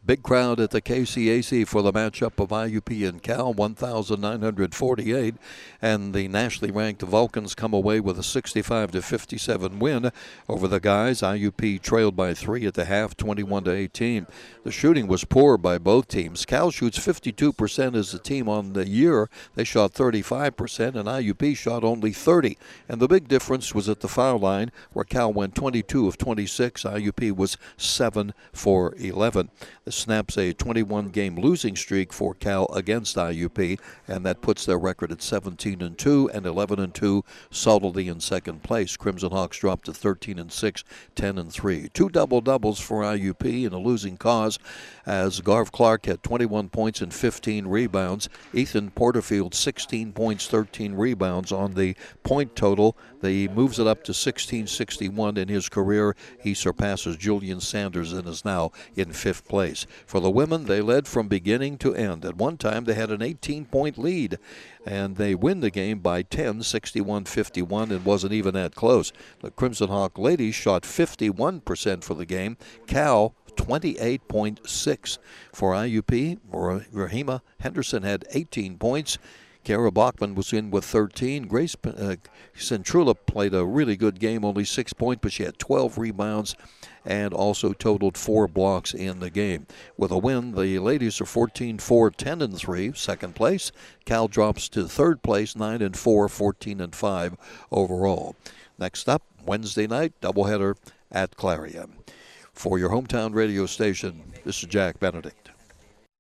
Big crowd at the KCAC for the matchup of IUP and Cal, 1,948. And the nationally ranked Vulcans come away with a 65-57 win over the guys. IUP trailed by 3 at the half, 21-18. The shooting was poor by both teams. Cal shoots 52% as a team on the year. They shot 35%, and IUP shot only 30. And the big difference was at the foul line, where Cal went 22 of 26. IUP was 7 for 11. This snaps a 21-game losing streak for Cal against IUP, and that puts their record at 17-2 and 11-2, solidly in second place. Crimson Hawks dropped to 13-6, 10-3. 2 double-doubles for IUP in a losing cause, as Garv Clark had 21 points and 15 rebounds. Ethan Porterfield, 16 points, 13 rebounds on the point total. He moves it up to 1661 in his career. He surpasses Julian Sanders and is now in 5th place. For the women, they led from beginning to end. At one time, they had an 18-point lead, and they win the game by 10, 61-51. It wasn't even that close. The Crimson Hawk ladies shot 51% for the game. Cal 28.6 for IUP. Rahima Henderson had 18 points. Kara Bachman was in with 13. Grace Centrula played a really good game, only 6 points, but she had 12 rebounds and also totaled 4 blocks in the game. With a win, the ladies are 14-4, 10-3, second place. Cal drops to third place, 9-4, 14-5 overall. Next up, Wednesday night, doubleheader at Clarion. For your hometown radio station, this is Jack Benedict.